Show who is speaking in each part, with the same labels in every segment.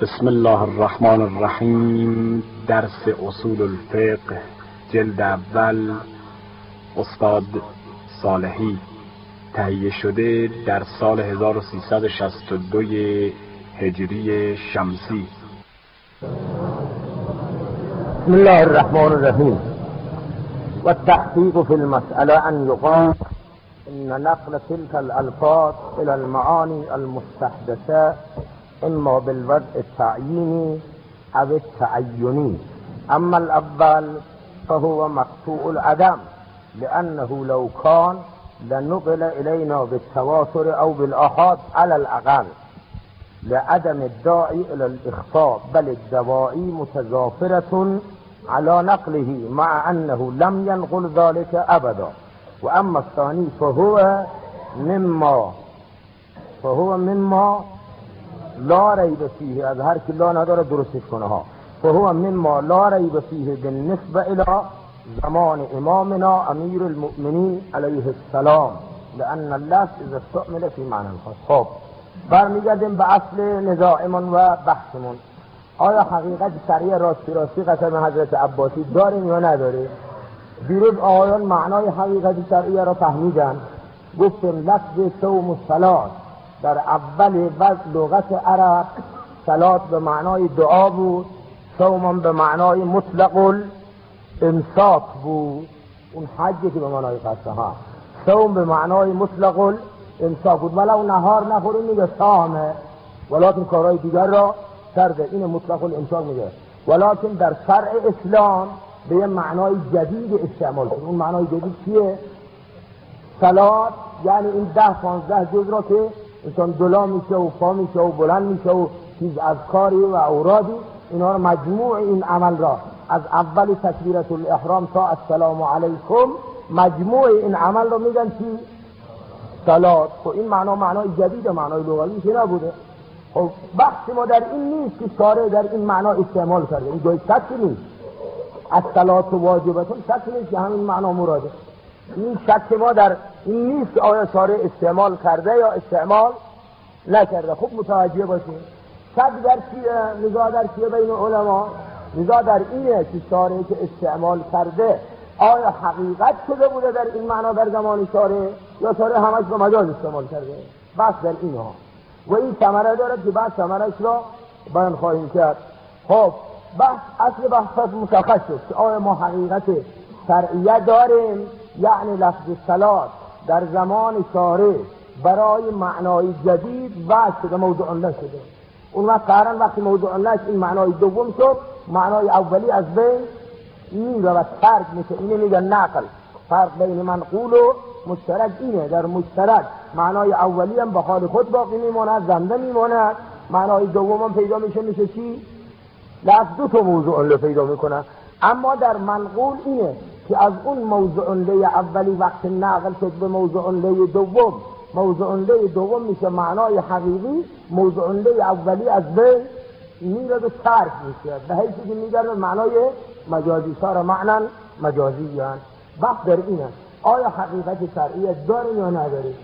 Speaker 1: بسم الله الرحمن الرحیم. درس اصول الفقه جلد اول، استاد صالحی، تهیه شده در سال 1362 هجری شمسی.
Speaker 2: بسم الله الرحمن الرحیم. والتحقیق في المسألة أن يقال إن نقل تلك الألفاظ إلى المعاني المستحدثة إما بالوضع التعييني أو التعيني. أما الأول فهو مقطوع العدم، لأنه لو كان لنقل إلينا بالتواتر أو بالآحاد على الأقل، لعدم الداعي إلى الإخفاء، بل الدواعي متزافرة على نقله مع أنه لم ينقل ذلك أبدا. وأما الثاني فهو مما لا ريب فيه، از هر که لا نداره درستش کنه ها، فهو مما لا ريب فيه بالنسبة إلى زمان إمامنا أمير المؤمنين عليه السلام، لأن اللفظ إذا استعمل في معنى خاص. برمیگردیم به اصل نزاعمون و بحثمون. آیا حقیقت شرعی راستی قسم حضرت عباسی داریم یا نداره؟ دیروز آیان معنای حقیقت شرعی را فهمیدن. گفتیم لفظ صوم و صلات در اول لغت عرب، صلات به معنای دعا بود، صوم به معنای مطلق الامساک بود، اون حجی که به معنای قصه ها، صوم به معنای مطلق الامساک بود، ولو نهار نخوریم میگه صامه، ولکن کارهای دیگر را کرده، این مطلق الامساک میگه. ولکن در شرع اسلام به یه معنای جدید استعمال کنه. اون معنای جدید چیه؟ صلات یعنی این 10-15 جز را که انسان دلا میشه و پا میشه و بلند میشه و چیز از کاری و اورادی، اینا را مجموع این عمل را از اول تکبیرة الاحرام تا السلام علیکم، مجموع این عمل را میگن چی؟ صلات. خب این معنای جدید، معنای لغوی که نبوده. خب بحث ما در این نیست که شارع در این معنا استعمال کرده، این جای شک نیست. الصلات واجبتون شک نیست که همین معنا مراده. این شک ما در این نیست که آیا شارع استعمال کرده یا استعمال نکرده. خوب متوجه باشیم. شک در چیه؟ نزاع در چیه بین علما؟ نزاع در اینه که شارع که استعمال کرده آیا حقیقت شده بوده در این معنا در زمان شارع، یا شارع همش به مجاز استعمال کرده. بس در اینها و این ثمره داره که بعد ثمرش را بیان خواهیم کرد. خب اصل بحث مشخص شد که آیا ما حقیقت شرعیه داریم، یعنی لفظ صلات در زمان شارع برای معنای جدید وضع شده، موضوع نشده. اون وقت قرن وقتی موضوع نشد این معنای دوم شد، معنای اولی از بین میره و ترک میشه. اینه میگن نقل. فرق بین منقول و مشترک اینه. در مشترک معنای اولی هم به حال خود باقی میمونه، زنده میمونه. معنای دوم هم پیدا میشه چی؟ لفظ دو تا موضوع پیدا میکنه. اما در منقول اینه که از اون موضوع له اولی وقت نقل شد به موضوع له دوم، موضوع له دوم میشه معنای حقیقی، موضوع له اولی از بین میره و ترک میشه، به حیثی که میگرد معنای مجازی، سار معنا مجازی. یعنی بحث در اینه آیا حقیقت شرعیه داره یا نداره.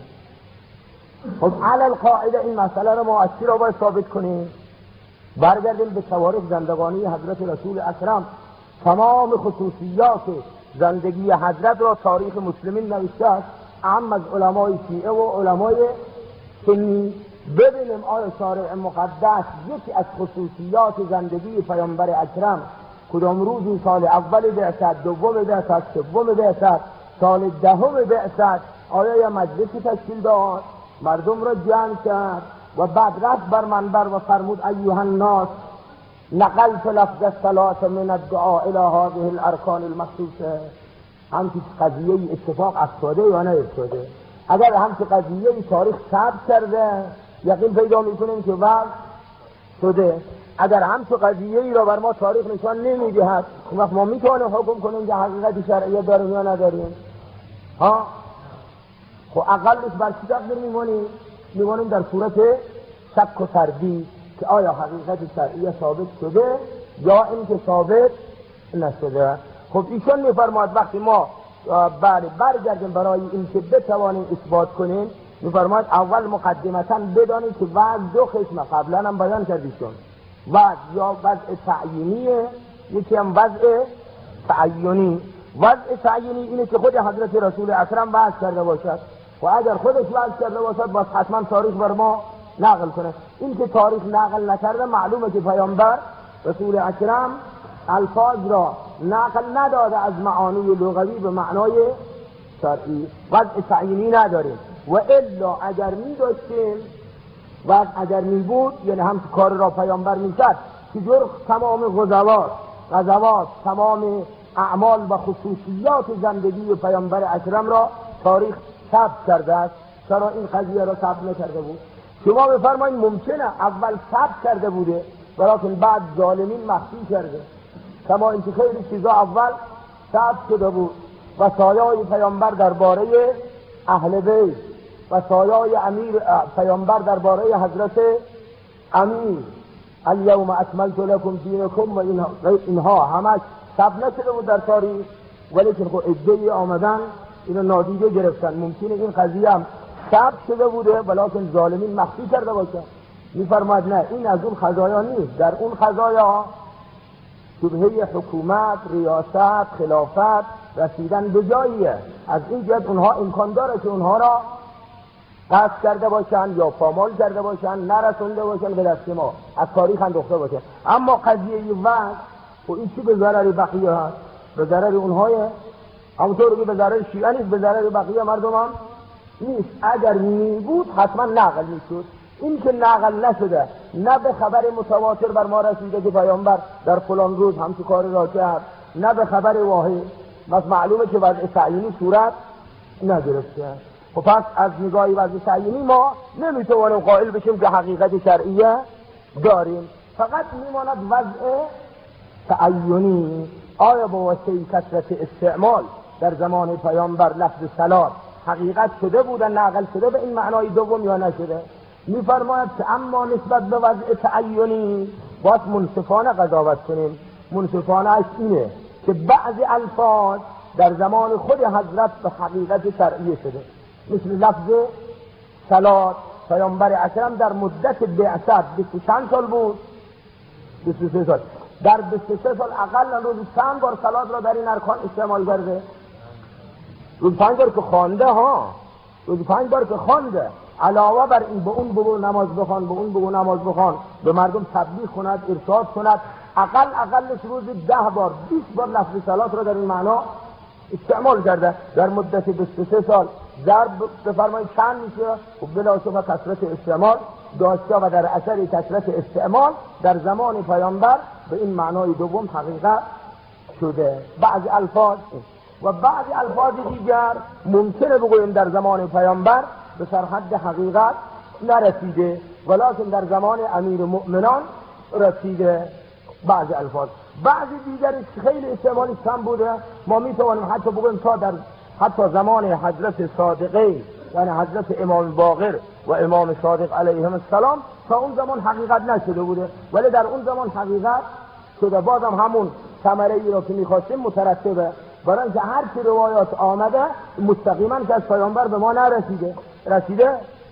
Speaker 2: خب علی القاعده این مسئله رو ما از چی را باید ثابت کنیم؟ برگردیم به تواریخ زندگانی حضرت رسول اکرم. تمام خصوصیات زندگی حضرت را تاریخ مسلمین نوشته است، اهم از علمای شیعه و علمای سنی. ببینیم آیا شارع مقدس یکی از خصوصیات زندگی پیامبر اکرم کدام روزی، سال اول بعثت، دوم بعثت، سوم بعثت، سال دهم بعثت، آیا یا مجلسی تشکیل داد، مردم را جمع کرد و بعد رفت بر منبر و فرمود ایها الناس نقلت لفظ الصلاة من الدعاء الى هذه الارکان المخصوصه. همچی قضیه اتفاق افتاده یا نه افتاده؟ اگر همچی قضیه تاریخ ثبت کرده یقین پیدا میکنیم که وقت شده. اگر همچی قضیه را بر ما تاریخ نشان نمیدهد، اون وقت ما میتونیم حکم کنیم که حقیقت شرعیه داریم یا نداریم؟ ها؟ خب اقلش بر چی تقدیر میمونیم در صورت شک و تردید که آیا حقیقت شرعیه ثابت شده یا اینکه ثابت نشده. خب ایشون میفرماید وقتی ما برگردیم برای اینکه بتوانیم اثبات کنیم، میفرماید اول مقدمتاً بدانید که وضع دو قسمه، قبلا هم بیان کردیشون. وضع یا وضع تعیینیه، یکی هم وضع تعیینی. وضع تعیینی اینه که خود حضرت رسول اکرم وضع کرده باشد و اگر خودش وضع کرده باشد باید حتما تاریخ بر ما نقل کنه. این که تاریخ نقل نکرده معلومه که پیامبر رسول اکرم الفاظ را نقل نداده از معانی لغوی به معنای شرعی. وضع تعیینی نداریم و الا اگر می داشتیم و اگر می بود یعنی هم کار را پیامبر می کرد که جرخ تمام غزوات تمام اعمال و خصوصیات زندگی پیامبر اکرم را تاریخ ثبت کرده است. چرا این قضیه را ثبت نکرده بود؟ شما بفرمایید ممکنه اول ثبت کرده بوده ولیکن بعد ظالمین مخفی کرده، کما اینکه خیلی چیزا اول ثبت شده بود. و سایه پیامبر درباره اهل بیت و سایه امیر پیامبر درباره حضرت امیر الیوم اکملت لکم دینکم و اینها همش ثبت نشده بود در تاریخ، ولیکن خب عده‌ای آمدن اینو نادیده گرفتن. ممکنه این قضیه هم ثبت شده بوده ولیکن ظالمین مخفی کرده باشه. میفرماید نه، این از اون خزایا نیست. در اون خزایا شبهه حکومت، ریاست، خلافت رسیدن به جاییه. از این جهت اونها امکان داره که اونها را قصد کرده باشن یا پامال کرده باشن، نرسونده باشن به دست ما، از تاریخ انداخته باشن. اما قضیه وقت و این چی به ضرر بقیه هست؟ به ضرر اونهایه، همونطور که به ضرر شیعه نیست به ضرر بقیه مردم هم نیست. اگر می بود حتما نقل میشد. این که نقل نشده، نه به خبر متواتر بر ما رسیده که پیامبر در فلان روز همچون کار را کرد، نه به خبر واحد، بس معلومه که وضع تعیینی صورت نگرفته. خب پس از نگاهی وضع تعیینی ما نمیتوانیم قائل بشیم که حقیقت شرعیه داریم. فقط میماند وضع تعیینی. آیا با واسطه کثرت استعمال در زمان پیامبر لفظ صلات حقیقت شده بود و نقل شده به این معنای دوم یا نشده؟ میفرماید که اما نسبت به وضع تعیینی باید منصفانه قضاوت کنیم. منصفانه اش اینه که بعضی الفاظ در زمان خود حضرت به حقیقت شرعی شده، مثل لفظ صلات. پیامبر اکرم در مدت بعثت 20 چند سال بود؟ 23 سال. در 23 سال اقل روز چند بار صلات را در این ارکان استعمال کرده؟ روز 5 بار که خوانده روز 5 بار که خوانده. علاوه بر این به اون بگو نماز بخوان، به اون بگو نماز بخوان، به مردم تبلیغ کند، ارشاد کند. اقلش روز 10 بار 20 بار لفظ صلات را در این معنا استعمال کرده در مدت 23 سال. ضرب بفرمایید چند میشه؟ خب بلا شبه کثرت استعمال داشته و در اثر کثرت استعمال در زمان پیامبر به این معنای دوم حقیقت شده. بعضی الفاظ و بعضی الفاظ دیگر ممکنه بگوییم در زمان پیامبر به سرحد حقیقت نرسیده ولیکن در زمان امیر مؤمنان رسیده. بعضی الفاظ بعضی دیگرش خیلی استعمالش کم بوده. ما میتوانیم حتی بگوییم تا در حتی زمان حضرت صادقین یعنی حضرت امام باقر و امام صادق علیهم السلام تا اون زمان حقیقت نشده بوده، ولی در اون زمان حقیقت شده. بازم همون ثمره ای را که میخواستیم مترتبه، برای اینکه هر چی روایات آمده مستقیما که از پیامبر به ما رسیده.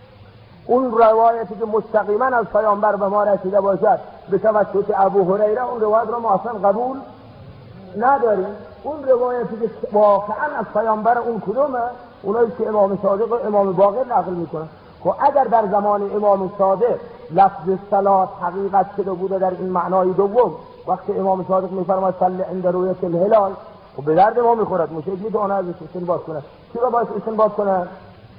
Speaker 2: اون روایتی که مستقیما از پیامبر به ما رسیده باشد به توسط ابو هریره، اون روایت را ما اصلا قبول نداریم. اون روایتی که واقعا از پیامبر اون کدومه؟ اونایی که امام صادق و امام باقر نقل میکنن. خب اگر در زمان امام صادق لفظ صلات حقیقت شده بوده در این معنای دوم، وقتی امام صادق میفرماید صلی عند رؤیت الهلال، خب به درد ما میخورد. مشکل میتونه ازش استنباط کنه. چرا باید استنباط کنه؟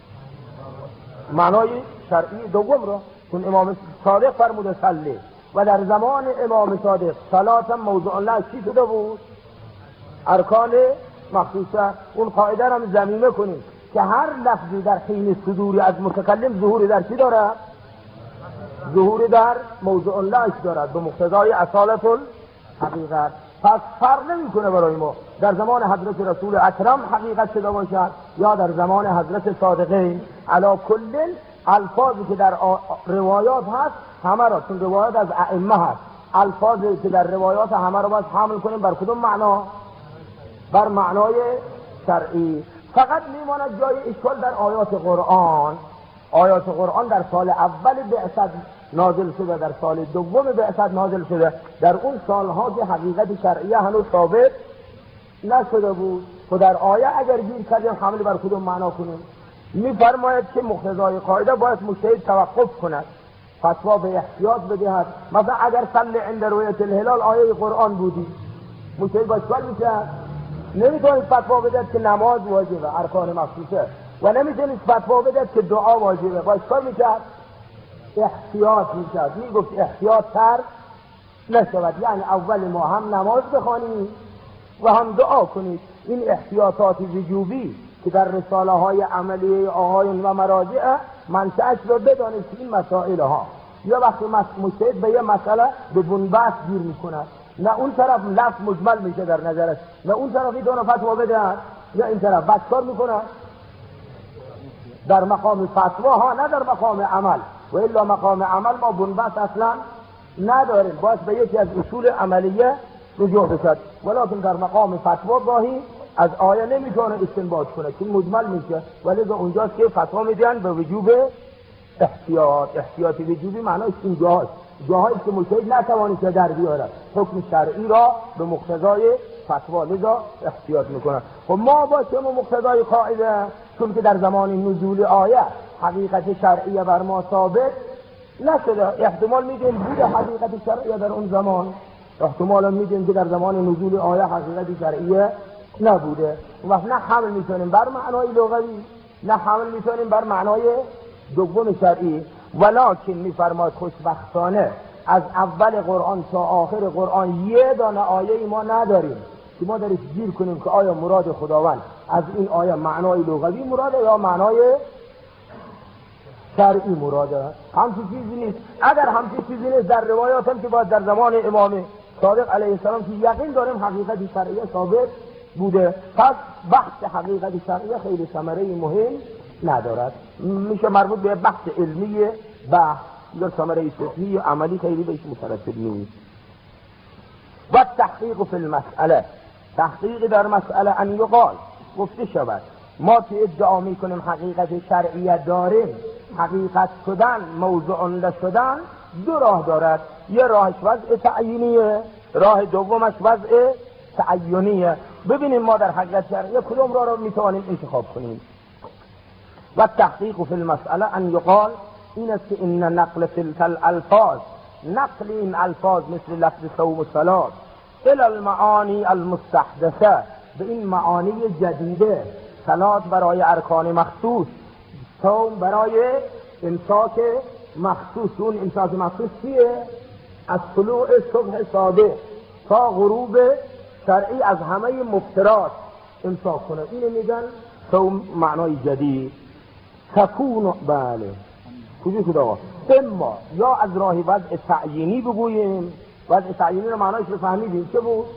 Speaker 2: معنای شرعی دوم را. چون امام صادق فرموده صلی و در زمان امام صادق صلات هم موضوع الله چی شده بود؟ ارکان مخصوصه. اون قاعده را ضمیمه کنیم که هر لفظی در حین صدوری از متکلم ظهوری در چی دارد؟ ظهوری در موضوع الله دارد به مقتضای اصالت الحقیقت. پس فرق نمیکنه برای ما در زمان حضرت رسول اکرم حقیقت شده باشد یا در زمان حضرت صادقین. علی کل الفاظی که در روایات هست همه را، چون روایات از ائمه هست، الفاظی که در روایات همه را باید حمل کنیم بر کدوم معنا؟ بر معنای شرعی. فقط میماند جای اشکال در آیات قرآن. آیات قرآن در سال اول بعثت نازل شده، در سال دوم بعثت نازل شده، در اون سالها که حقیقت شرعیه هنوز ثابت نشده بود. و در آیه اگر گیر کردیم حمل بر کدوم معنا کنیم؟ میفرماید که مقتضای قاعده باید مجتهد توقف کند، فتوا به احتیاط بدهد. مثلا اگر صلی عند رؤیت الهلال آیه قرآن بودی، مجتهد باید چیکار میکرد؟ نمیتونید فتوا بدهد که نماز واجبه، ارکان مخصوصه، و نمیتونید فتوا بدهد که دعا واجبه. باید چیکار میکرد؟ احتیاط میکرد. میگفت احتیاط تر نشود، یعنی اول ما هم نماز بخوانید و هم دعا کنید. این احتیاطات وجوبی که در رساله های عملی آقایون و مراجع منشأش رو بدانید که این مسائل ها یا وقتی مجتهد به یه مسئله به بنبست گیر میکنه، نه اون طرف لفظ مجمل میشه در نظرش، نه اون طرفی دونه فتوا بدهد، یا این طرف بس کار میکنه در مقام فتوا ها، نه در مقام عمل. و الا مقام عمل ما بنبست اصلا نداریم، باید به یکی از اصول عملیه رجوع بشد. ولیکن در مقام فتوا گاهی از آیه نمیتونه استنباط کنه که مجمل میشه، ولی اونجاست که فتوا میدن به وجوب احتیاط وجوبی. معناش این جاهایی که مجتهد نتوانی که در بیاره حکم شرعی را به مقتضای فتوا، لذا احتیاط میکنه. خب ما باشیم مقتضای قاعده، چون که در زمان نزول آیه حقیقت شرعیه بر ما ثابت نشده، احتمال میدیم بود حقیقت شرعیه در اون زمان، احتمال میدیم که در زمان نزول آیه حقیقت شرعیه نبوده. وقت نه حمل میتونیم بر معنای لغوی، نه حمل میتونیم بر معنای دوم شرعی. ولکن میفرماید خوشبختانه از اول قرآن تا آخر قرآن یه دانه آیه ما نداریم که ما درش گیر کنیم که آیا مراد خداوند از این آیه معنای لغوی مراده یا معنای شرعی مراده. همچین چیزی نیست. اگر همچین چیزی نیست در روایات هم که باید در زمان امام صادق علیه السلام که یقین داریم حقیقت شرعیه ثابت بوده، پس بحث حقیقت شرعیه خیلی ثمره مهم ندارد، میشه مربوط به بحث علمی بحث در ثمره فقهی عملی خیلی بهش مترتب نیست. و تحقیق فی المسئله، تحقیق در مسئله ان یقال گفته شود ما که ادعا میکنیم حقیقت شرعیه داریم، حقیقت شدن موضوع نشدن دو راه دارد، یه راهش وضع تعیینیه، راه دومش وضع تعیینیه. ببینیم ما در حقیقت شرعیه کدوم راه رو میتوانیم انتخاب کنیم. و تحقیق فی المسئله ان یقال این است که این نقل تلک الالفاظ، نقل این الفاظ مثل لفظ صوم و صلات الى المعانی المستحدثه، به این معانی جدیده، صلات برای ارکان مخصوص، صوم برای امساک مخصوص. اون امساک مخصوص چیه؟ از طلوع صبح صادق تا غروب شرعی از همه مفترات امساک کنه، اینو میگن صوم معنای جدید. تکون بله کجی شد آقا؟ اما یا از راه وضع تعیینی بگوییم، وضع تعیینی رو معنایش رو فهمیدیم چه بود؟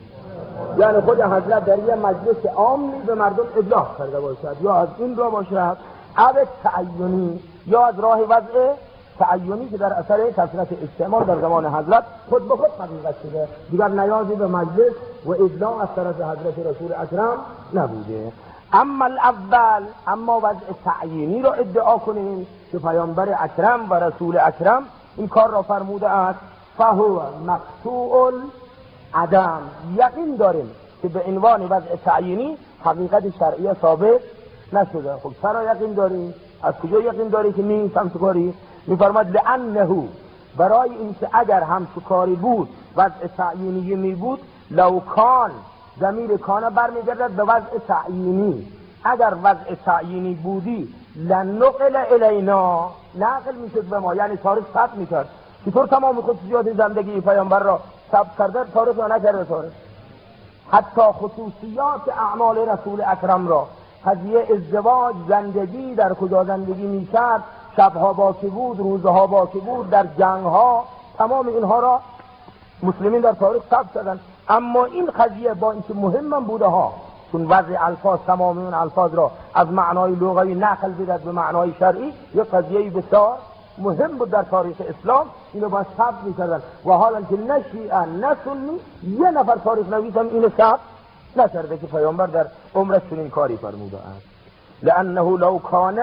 Speaker 2: یعنی خود حضرت در یه مجلس عامی به مردم ابلاغ کرده باشد، یا از این را باشد او تعیینی، یا از راه وضع تعیینی که در اثر کثرت استعمال در زمان حضرت خود به خود حقیقت شده، دیگر نیازی به مجلس و ابلاغ از طرف حضرت رسول اکرم نبوده. اما الاول، اما وضع تعیینی را ادعا کنیم که پیامبر اکرم و رسول اکرم این کار را فرموده است، فهو مقطوع العدم، یقین داریم که به عنوان وضع تعیینی حقیقت شرعیه ثابت نشده. خب چرا یقین داریم؟ از کجا یقین داری که نیست همچو کاری؟ میفرماد لانه، برای اینکه اگر همچو کاری بود وضع تعیینی می بود، لو کان، ضمیر کان برمیگردد به وضع تعیینی، اگر وضع تعیینی بودی لنقل الینا، نقل میشد به ما، یعنی تاریخ ثبت میکرد. چطور تمام خصوصیات زندگی پیامبر را ثبت کرده تاریخ یا نکرده تاریخ؟ حتی خصوصیات اعمال رسول اکرم را، قضیه ازدواج، زندگی، در کجا زندگی میکرد، شبها با کی بود، روزها با کی بود، در جنگها، تمام اینها را مسلمین در تاریخ ثبت کردن. اما این قضیه با اینکه مهم بوده ها، چون وضع الفاظ تمام این الفاظ را از معنای لغوی نقل بدد به معنای شرعی، یک قضیه بسیار مهم بود در تاریخ اسلام، اینو باید ثبت میکردن. و حالا که نه شیعه نه سنی یه نفر تاریخ نویس هم اینو ثبت نکرده که پیامبر در عمرش چنین کاری فرموده است. لانه لو کان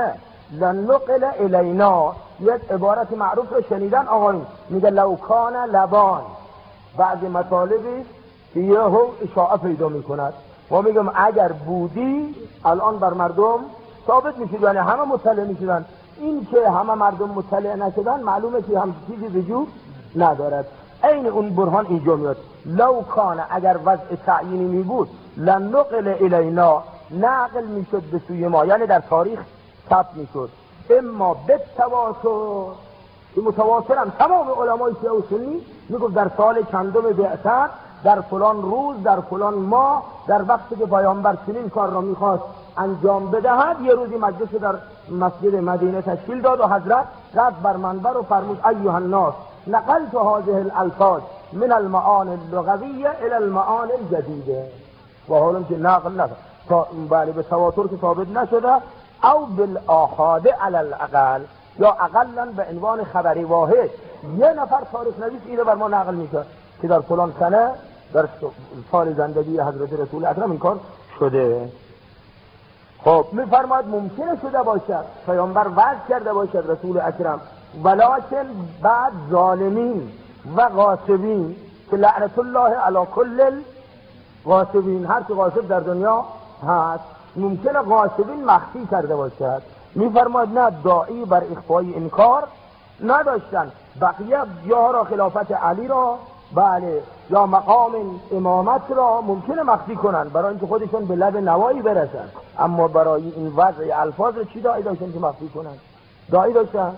Speaker 2: لنقل الینا، یک عبارت معروف رو شنیدن آقایون، میگه لو کان لبان، بعضی مطالبی که یه اشاعه پیدا میکند. ما میگم اگر بودی الان بر مردم ثابت میشید، یعنی همه مطلع میشدن. این که همه مردم مطلع نشدن معلومه که هم چیزی وجود ندارد. این اون برهان اینجا میاد، لو کان، اگر وضع تعیینی می بود، لنقل الینا، نقل میشد به سوی ما، یعنی در تاریخ ثبت میشد. اما بالتواتر، که متواترم تمام علمای شیعه و سنی میگفت در سال چندم بعثت، در فلان روز، در فلان ماه، در وقتی که پیامبر چنین کار را میخواست انجام بدهد، یه روزی مجلس در مسجد مدینه تشکیل داد و حضرت رفت بر منبر و فرمود ایها الناس نقلت هذه الالفاظ من المعانی اللغویه الى المعانی الجدیده. و حالا که نقل نشد، بله به تواتر که ثابت نشده، او بالآحاد علی الاقل، یا اقلا به عنوان خبری واحد یه نفر تاریخ نویس اینو بر ما نقل میشه که در فلان سنه در سال زندگی حضرت رسول اکرم این کار شده. خب میفرماید ممکنه شده باشد، پیامبر وعده کرده باشد رسول اکرم، ولکن بعد ظالمین و غاصبین که لعنت الله علی کل غاصبین، هر که غاصب در دنیا هست ممکنه غاصبین مخفی کرده باشد. میفرماید نه، داعی بر اخفای انکار نداشتن، بقیه یا را خلافت علی را، بله، یا مقام امامت را ممکنه مخفی کنن برای اینکه خودشون به لب نوایی برسن، اما برای این وضع الفاظ چی داعی داشتن که مخفی کنن؟ داعی داشتن؟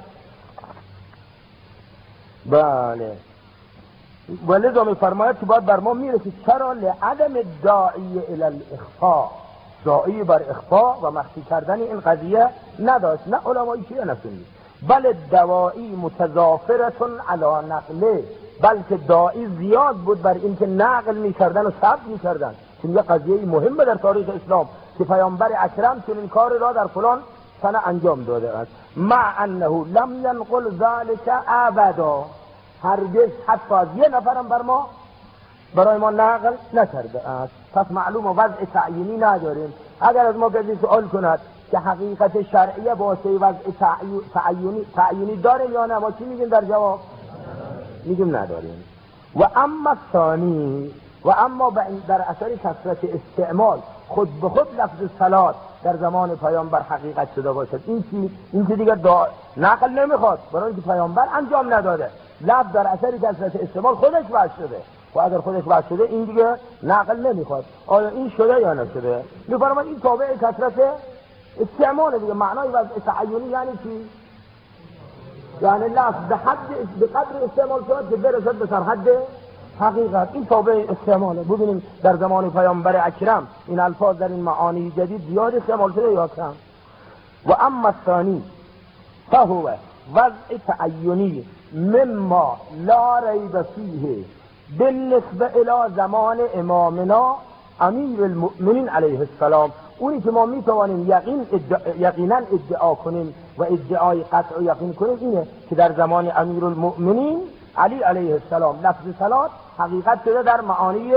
Speaker 2: بله. ولذا میفرماید که باید بر ما میرسید چرا لعدم داعی الی الاخفاء، داعی بر اخفاء و مخفی کردن این قضیه نداشت، نه علمای شیعه نه سنی، بل دواعی متضافرتون علی نقله، بلکه داعی زیاد بود بر این که نقل میکردن و ثبت میکردن، چون یه قضیه مهمه در تاریخ اسلام که پیامبر اکرم چون این کار را در فلان سنه انجام داده است، مع انه لم ینقل ذلك ابدا، هرگز حتی از یه نفرم برای ما نقل نکرده است. پس معلوم وضع تعیینی نداریم. اگر از ما کسی سوال کند که حقیقت شرعیه باشه وضع تعیینی داریم یا نه، ما چی میگیم در جواب؟ میگیم نداریم. و اما ثانی، و اما در اثر کثرت استعمال خود به خود لفظ صلات در زمان پیامبر حقیقت شده باشد، این که دیگه نقل نمیخواد برای اینکه پیامبر انجام نداده، لفظ در اثر کثرت استعمال خودش وحش شده و اگر خودش وحش شده این دیگه نقل نمیخواد. آیا این شده یا نشده؟ میفرماید این تابع کثرت استعمال دیگه. معنای وضع تعیینی یعنی چی؟ یعنی لفظ به قدر استعمال شد که برسد به سرحد حقیقت. این تابع استعماله. ببینیم در زمان پیامبر اکرم این الفاظ در این معانی جدید زیاد استعمال شده یا کم. و اما الثانی فهو وضع تعیینی مما لا ریب فیه بالنسبه الى زمان امامنا امیر المؤمنین علیه السلام، اونی که ما میتوانیم یقینا ادعا کنیم و ادعای قطع و یقین کنیم اینه که در زمان امیر المؤمنین علی علیه السلام لفظ صلات حقیقت شده در معانی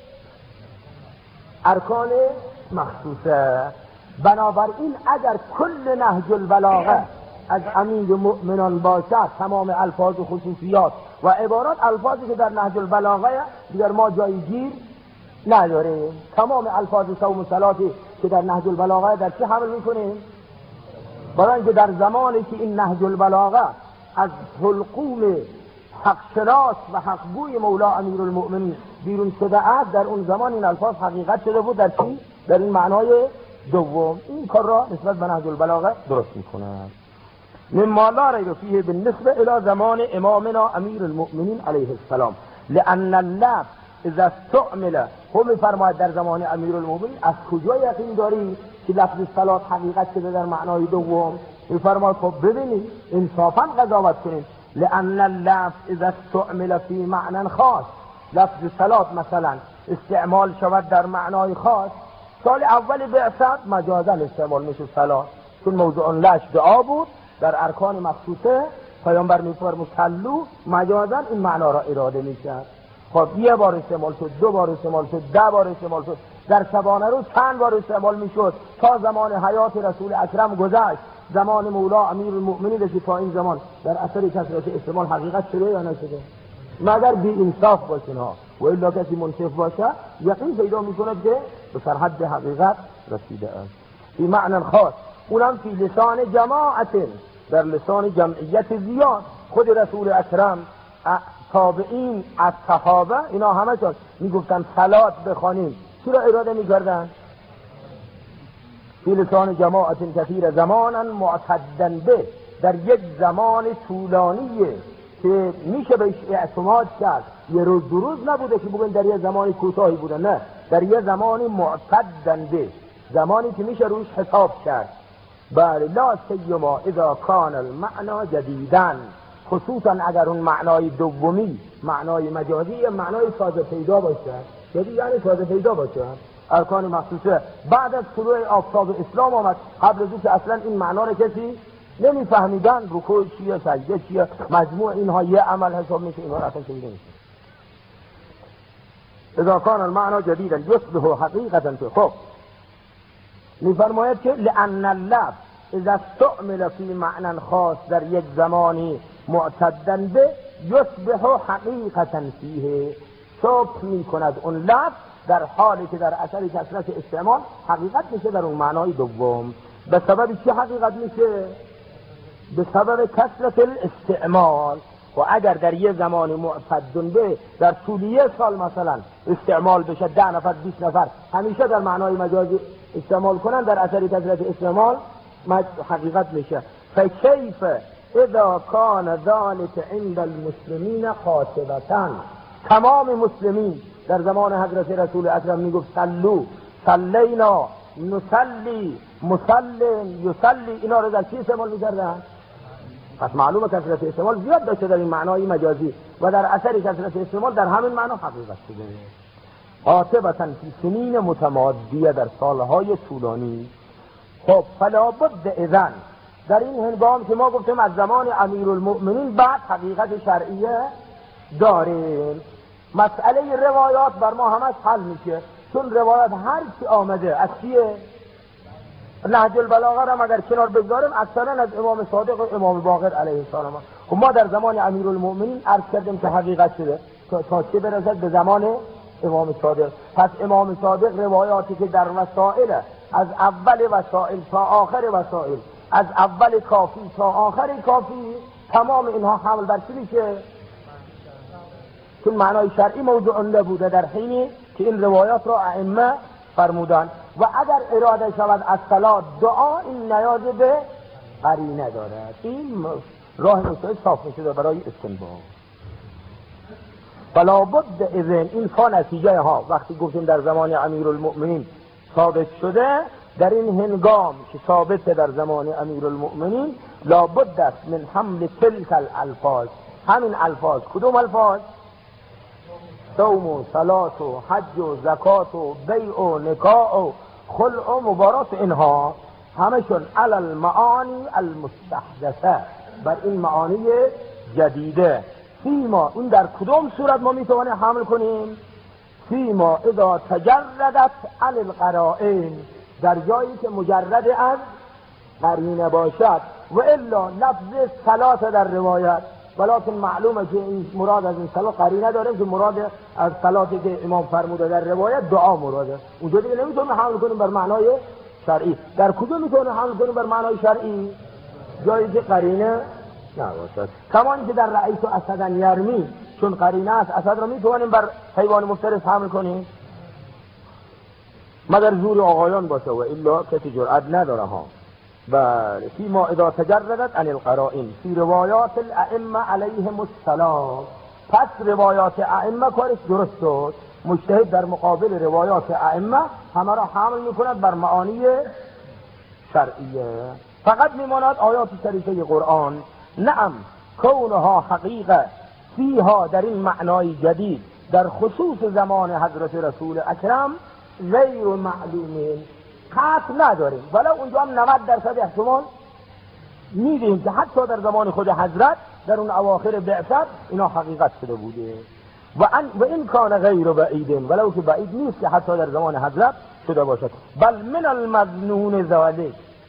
Speaker 2: ارکان مخصوصه. بنابراین اگر کل نهج البلاغه از امیر مؤمنان باشد، تمام الفاظ و خصوصیات و عبارات الفاظی که در نهج البلاغه دیگر ما جای گیر نداریم، تمام الفاظ صوم و صلاتی که در نهج البلاغه در چه حمل میکنیم؟ برای اینکه در زمانی که این نهج البلاغه از حلقوم حق شناس و حقگوی مولا امیر المؤمنین بیرون شده است، در اون زمان این الفاظ حقیقت شده بود در چی؟ در این معنای دوم. این کار را نسبت به نهج البلاغه درست میکنند. مما لا ریب فیه بالنسبه الى زمان امامنا امیر المؤمنین علیه السلام، لان اللفظ اذا استعمل، هم میفرماید در زمان امیر المؤمنین از کجا یقین داری که لفظ صلات حقیقت شده در معنای دوم؟ میفرماید خب ببینید انصافا قضاوت کنید، لان اللفظ اذا استعمل فی معنی خاص، لفظ صلات مثلا استعمال شود در معنای خاص، سال اول بعثت مجازا استعمال میشه صلات، چون موضوع لش دعا بود در ارکان مخصوصه، پیامبر میفرمود صلو، مجازا این معنا را اراده میکرد. خب یه بار استعمال شد، دو بار استعمال شد، 10 بار استعمال شد، در شبانه روز چند بار استعمال میشد تا زمان حیات رسول اکرم گذشت زمان مولا امیرالمؤمنین که تا این زمان در اثر کثرت استعمال حقیقت شده یا نشده؟ مگر بی انصاف باشن ها، و الا کسی منصف باشه یقین پیدا میکند که به سرحد حقیقت رسیده است. این معنی خاص، اونم فی لسان جماعت، در لسان جمعیت زیاد. خود رسول اکرم، تابعین، الصحابه، اینا همه چون میگفتن صلات بخوانیم چرا اراده میکردن؟ فی لسان جماعت کثیر زمانا معتدن به، در یک زمان طولانیه که میشه بهش اعتماد کرد، یه روز دو روز نبوده که بگن در یه زمانی کوتاهی بوده، نه، در یه زمانی معتدن به، زمانی که میشه روش حساب کرد. بله، لا سیما اذا کان المعنی جدیدن، خصوصا اگر اون معنای دومی، معنای مجازی، معنای تازه پیدا باشه. جدید یعنی تازه پیدا باشه، ارکان مخصوصه بعد از طلوع آفتاب اسلام آمد، قبل از اون که اصلا این معنا رو کسی نمیفهمیدن، رکوع چیه، سجده چیه، مجموع اینها یه عمل حساب میشه، اینها رو اصلا شنیده نمیشه. اذا کان المعنی جدیدا یصبح حقیقتا. خب میفرماید که لأن اللفظ اذا استعمل فی معنی خاص، در یک زمانی معتدن به، یصبح حقیقتا فیه، ثبت میکند اون لفظ در حالی که در اثر کثرت استعمال حقیقت میشه در اون معنای دوم. به سبب چی حقیقت میشه؟ به سبب کثرت الاستعمال. و اگر در یه زمانی معتدن به در طول یه سال مثلا استعمال بشه، 10 نفر 20 نفر همیشه در معنای مجازی استعمال کنن، در اثر کثرت استعمال حقیقت میشه. فکیف اذا کان ذلك عند المسلمین قاطبة، تمام مسلمین در زمان حضرت رسول اکرم میگفت صلو، صلینا، نصلی، مسلم، یصلی، اینا رو در چی استعمال میکردن؟ پس معلومه کثرت استعمال زیاد داشته در این معنای مجازی و در اثر کثرت استعمال در همین معنا حقیقت شده. قاطبة فی سنین متمادیه، در سالهای طولانی. خب فلا بد اذن، در این هنگام که ما گفتیم از زمان امیرالمؤمنین بعد حقیقت شرعیه داریم، مسئله روایات بر ما همش حل میشه، چون روایات هر چی آمده از چیه؟ نهج البلاغه را اگر کنار بگذاریم اکثرا از امام صادق و امام باقر علیه السلام. و ما در زمان امیرالمؤمنین عرض کردیم که حقیقت شده تا چه برسد به زمان امام صادق. پس امام صادق روایاتی که در وسائل، از اول وسائل تا آخر وسائل، از اول کافی تا آخر کافی، تمام اینها حمل بر چی میشه؟ چون معنای شرعی موضوع نبوده در حینی که این روایات را ائمه فرمودن. و اگر اراده شود از صلات دعا، این نیاز به قرینه دارد، این راه مستقیم صاف میشه برای استنباط. فلا بد اذن، این فا نتیجه ها وقتی گفتیم در زمان امیرالمؤمنین ثابت شده، در این هنگام که ثابت در زمان امیرالمؤمنین لابد است من حمل تلک الالفاظ، همین الفاظ. کدوم الفاظ؟ صوم و صلات و حج و زکات و بیع و نکاح و خلع و مبارات، اینها همشون علی المعانی المستحدثه، بر این معانی جدیده. فیما، این در کدوم صورت ما میتوانیم حمل کنیم؟ فیما اذا تجردت عن القرائن، در جایی که مجرد از قرینه باشد. و الا لفظ صلات در روایت، ولکن معلومه که این مراد از این صلات قرینه داره که مراد از صلاتی که امام فرموده در روایت دعا مراده. اونجا دیگه نمیتونیم حمل کنیم بر معنای شرعی. در کجا میتونیم حمل کنیم بر معنای شرعی؟ جایی که قرینه نباشد. کمان که در رأیت اسدا یرمی، چون قرینه است، اسد را میتونیم بر حیوان مفترس حمل کنیم مگر زور آقایان باشه، و الا کسی جرأت نداره ها. بله، فیما اذا تجردت عن القرائن فی روایات الائمه علیهم السلام. پس روایات ائمه کارش درست شد، مجتهد در مقابل روایات ائمه همه را حمل میکند بر معانی شرعیه. فقط میماند آیات شریفه قرآن، نعم کونها حقیقه فیها، در این معنای جدید در خصوص زمان حضرت رسول اکرم غیر معلومین، قطع نداریم، ولی اونجا هم 90% احتمال میدیم که حتی در زمان خود حضرت در اون اواخر بعثت اینا حقیقت شده بوده. و این کان غیر بعیدین، ولو که بعید نیست که حتی در زمان حضرت شده باشد. بل من المظنون ذلک،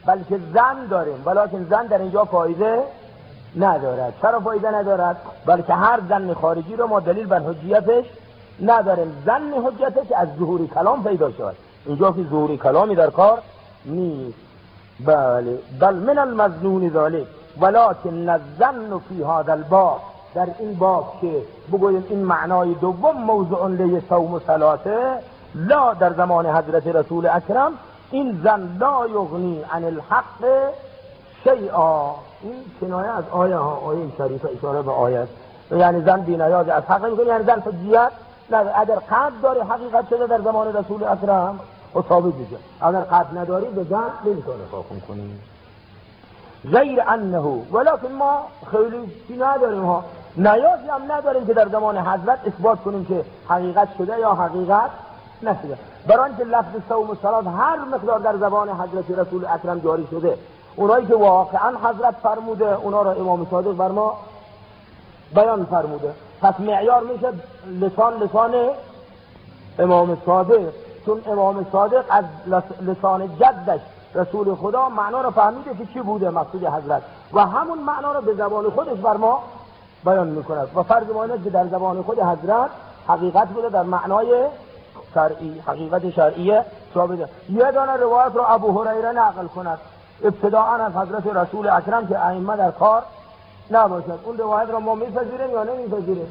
Speaker 2: بلکه زن داریم، ولیکن زن در اینجا فایده ندارد. چرا فایده ندارد؟ بلکه هر زن خارجی رو ما دلیل بر حجیتش نداریم. زن حجتش از ظهور کلام پیدا شد، اینجا که ظهور کلامی در کار نیست. بله بل من المظنون ذلك ولكن الظن فی هذا الباب، در این باب که بگویم این معنای دوم موضوع لیصوم و صلاته، لا در زمان حضرت رسول اکرم این زن لا یغنی عن الحق شیئا. این کنایه از آیه ها، آیه شریفه اشاره به آیه، یعنی زن بی‌نیاز از حق میکنه، یعنی زن حجیت نداره. اگر قد داره حقیقت شده در زمان رسول اکرم و ثابت میشه، اگر قد نداری به زن نمیتونه حکم کنی. غیر انه ولکن ما خیلی چی نداریم ها، نیازی هم نداریم که در زمان حضرت اثبات کنیم که حقیقت شده یا حقیقت نشده، برای اینکه لفظ صوم و صلات هر مقدار در زبان حضرت رسول اکرم جاری شده. اونایی که واقعا حضرت فرموده اونا را امام صادق بر ما بیان فرموده، پس معیار میشه لسان امام صادق، چون امام صادق از لسان جدش رسول خدا معنا را فهمیده که چی بوده مقصود حضرت و همون معنا را به زبان خودش بر ما بیان میکند و فرض ما اینه که در زبان خود حضرت حقیقت بوده در معنای شرعی، حقیقت شرعیه ثابته. یه دانه روایت را ابو هریره نقل کند ابتداء از حضرت رسول اکرم که ائمه در کار نباشد، اون روایت را ما میپذیریم یا نمیپذیریم؟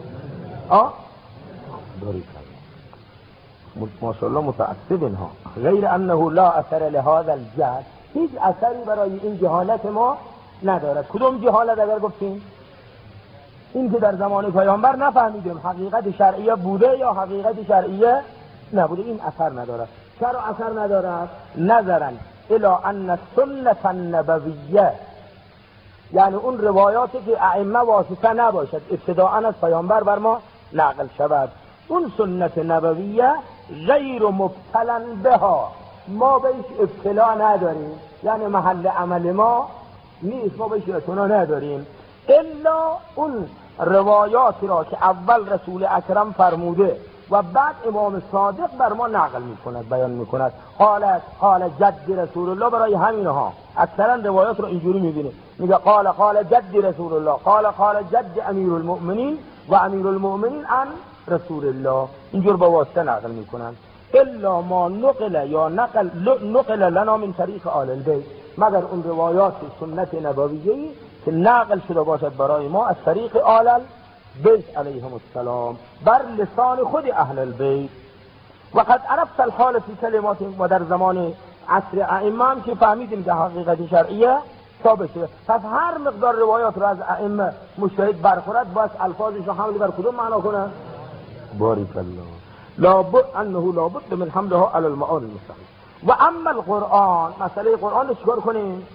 Speaker 2: داری ماشاءالله متعصب اینها. غیر انه لا اثر لهذا الجهل، هیچ اثری برای این جهالت ما ندارد. کدوم جهالت اگر گفتیم؟ این که در زمان پیامبر نفهمیدیم حقیقت شرعیه بوده یا حقیقت شرعیه نبوده، این اثر ندارد. چرا اثر ندارد؟ نظرا الی ان السنة النبویه، یعنی اون روایاتی که ائمه واسطه نباشد ابتداء از پیامبر بر ما نقل شود، اون سنت نبویه غیر مبتلا بها، ما بهش ابتلا نداریم، یعنی محل عمل ما نیست، ما بهش اعتنا نداریم، الا اون روایاتی را که اول رسول اکرم فرموده و بعد امام صادق بر ما نقل میکند، بیان میکند. قال جد رسول الله، برای همینها اکثرا روایات رو اینجوری میبینه، میگه قال جد رسول الله، قال جد امیر المؤمنین و امیر المؤمنین عن رسول الله، اینجور با واسطه نقل میکنند. الا ما نقل یا نقل لنا من طریق آل البیت، مگر اون روایات سنت نبویه که نقل شده باشد برای ما از طریق آل البیت علیهم السلام بر لسان خود اهل البیت. وقد عرفت الحال فی کلمات، و در زمان عصر ائمه هم که فهمیدیم که حقیقت شرعیه ثابت شده، پس هر مقدار روایات رو از ائمه مجتهد برخورد باید الفاظش رو حمل بر کدوم معنا کنه؟ بارک الله. لابد من حملها علی المعانی المستقیم. و اما القرآن، مسئله قرآن رو چیکار کنیم؟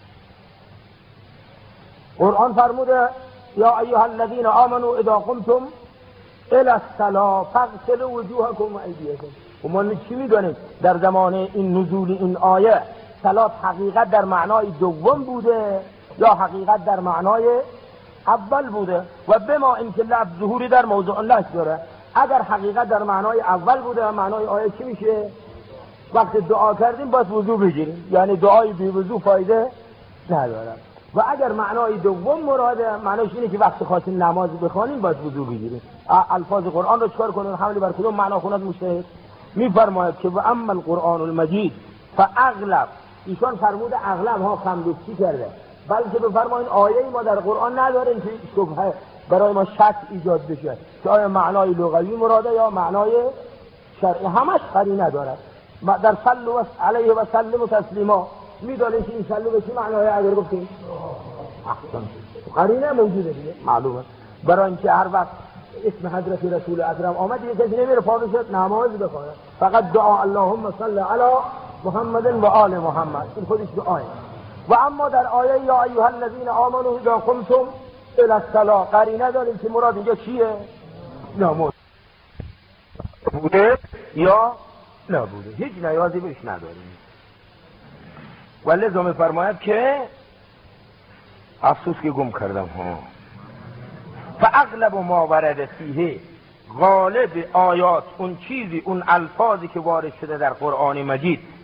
Speaker 2: قرآن فرموده یا ایها الذین آمنوا اذا قمتم الى الصلاة فاغسلوا وجوهکم و ایدیکم. و ما چی میدونیم در زمان این نزول این آیه صلات حقیقت در معنای دوم بوده یا حقیقت در معنای اول بوده؟ و بما اینکه لفظ ظهوری در موضوع الله داره، اگر حقیقت در معنای اول بوده معنای آیه چی میشه؟ وقتی دعا کردیم باید وضو بگیریم، یعنی دعای بی وضو فایده نداره. و اگر معنای دوم مراده، معناش اینه که وقتی خواستیم نماز بخوانیم باید وضو بگیریم. الفاظ قرآن رو چکار کنیم؟ حملی بر کدوم معنا خوند مجتهد؟ میفرماید که و اما القرآن المجید فاغلب، ایشان فرمود اغلب ها خمدوستی کرده، بلکه بفرمایید آیه ما در قرآن نداریم که شبهه برای ما شک ایجاد بشه که آیا معنای لغوی مراده یا معنای شرعی، همش قرینه نداره. در صلوا علیه و سلموا تسلیما میدونید که این صلوا به چه معنای اگر گفتیم؟ احسن، قرینه موجوده دیگه، معلومه. برای اینکه هر وقت اسم حضرت رسول اکرم آمد یه کسی نمیره پا بشه نماز بخونه، فقط دعا اللهم صل علی محمد و آل محمد، این خودش دعایه. و اما در آیه یا ایها الذین آمنوا اذا قمتم الى الصلاة قرینه داریم که مراد اینجا چیه؟ نماز بوده یا نبوده، هیچ نیازی بهش نداریم. ولی زمین فرماید که افسوس که گم کردم ها. فاغلب ما ورد فیه، غالب آیات اون چیزی اون الفاظی که وارد شده در قرآن مجید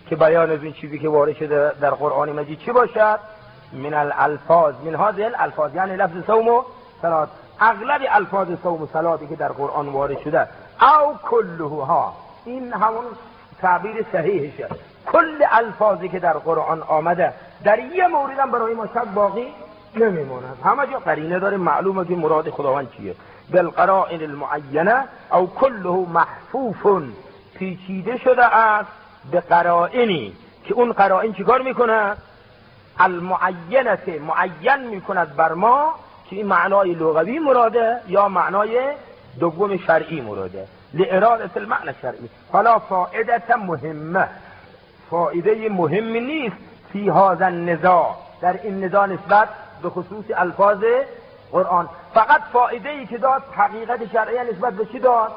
Speaker 2: که بیان از این چیزی که وارد شده در قرآن مجید چی باشد؟ من الالفاظ، من هذه الالفاظ، یعنی لفظ صوم و صلات، اغلب الفاظ صوم و صلاتی که در قرآن وارد شده، او کلها، این همون تعبیر صحیحشه، کل الفاظی که در قرآن آمده در یه مورد هم برای ما شک باقی نمیموند، همه جا قرینه داره معلومه که مراد خداوند چیه. بالقرائن المعینه او کله محفوف، پیچیده شده است به قرائنی که اون قرائن چیکار میکنه؟ المعینه، معین میکند بر ما که این معنای لغوی مراده یا معنای دوم شرعی مراده، لإراده المعنى شرعی. حالا فائده مهمه، فائده مهمی نیست فی هذا النزاع، در این نزاع نسبت به خصوص الفاظ قرآن، فقط فائده ای که داد حقیقت شرعی نسبت به چی داد؟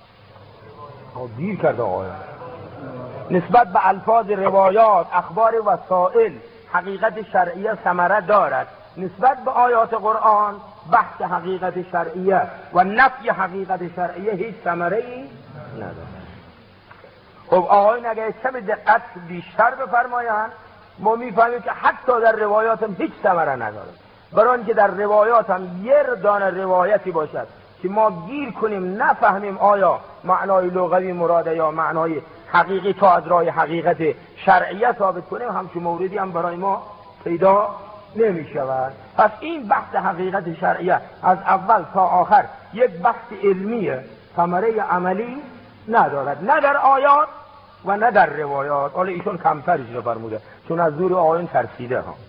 Speaker 2: دیر کرده آقای، نسبت به الفاظ روایات، اخبار وسائل حقیقت شرعیه ثمره دارد، نسبت به آیات قرآن بحث حقیقت شرعیه و نفی حقیقت شرعیه هیچ ثمره‌ای ندارد. خب آقایون اگه کم دقت بیشتر بفرمایند ما میفهمیم که حتی در روایات هم هیچ ثمره نداره، برای اینکه در روایات هم یه دانه روایتی باشد که ما گیر کنیم نفهمیم آیا معنای لغوی مراده یا معنای حقیقی تا از راه حقیقت شرعیه ثابت کنیم، همچون موردی هم برای ما پیدا نمی شود. پس این بحث حقیقت شرعیه از اول تا آخر یک بحث علمیه، ثمره عملی ندارد، نه در آیات و نه در روایات. حالا ایشون کمترش رو فرموده چون از دور آیون ترسیده ها.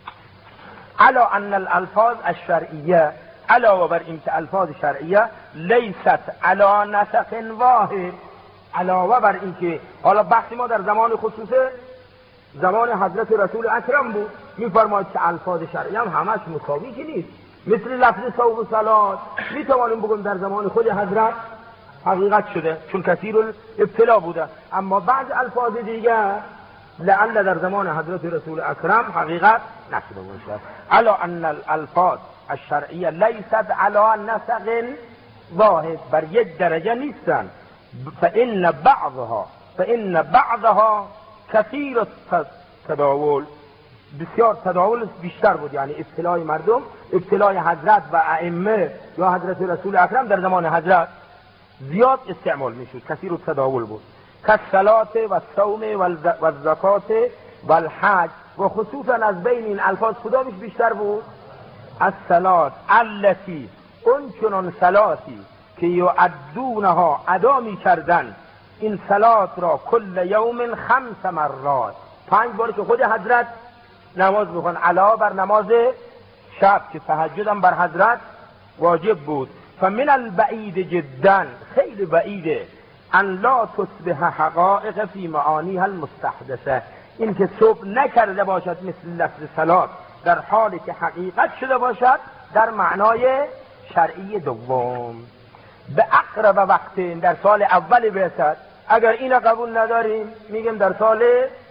Speaker 2: علا ان الالفاظ الشرعیه، علاوه بر این که الفاظ شرعیه لیست علا نسق واحد، علاوه بر این که حالا بحث ما در زمان خصوصه زمان حضرت رسول اکرم بود، میفرماید که الفاظ شرعی هم همش مساوی که نیست، مثل لفظ صوم و صلات میتوانیم بگیم در زمان خود حضرت حقیقت شده چون کثیر ابتلا بوده، اما بعض الفاظ دیگر لعل در زمان حضرت رسول اکرم حقیقت نشده باشد. علا ان الالفاظ الشرعیه لیست علا نسق واحد، بر یک درجه نیستن، فإن بعضها کثیر تداول، بسیار تداول بیشتر بود، یعنی ابتلای مردم، ابتلای حضرت و ائمه یا حضرت رسول اکرم در زمان حضرت زیاد استعمال میشد، کثیر تداول بود، کالصلات و الصوم و الزکات و الحج، و خصوصا از بین این الفاظ کدامش بیشتر بود؟ الصلات التي، اون چنان صلاتی که یؤدونها ادا میکردن این صلات را کل یوم 5 مرات، 5 بار که خود حضرت نماز بخون، علاوه بر نماز شب که تهجد هم بر حضرت واجب بود. فمن البعید جدا، خیلی بعیده، ان لا تصبح حقائق فی معانیها المستحدثه، این که صبح نکرده باشد مثل لفظ صلات در حالی که حقیقت شده باشد در معنای شرعی دوم. به اقرب وقت، در سال اول بعثت، اگر اینو قبول نداریم میگیم در سال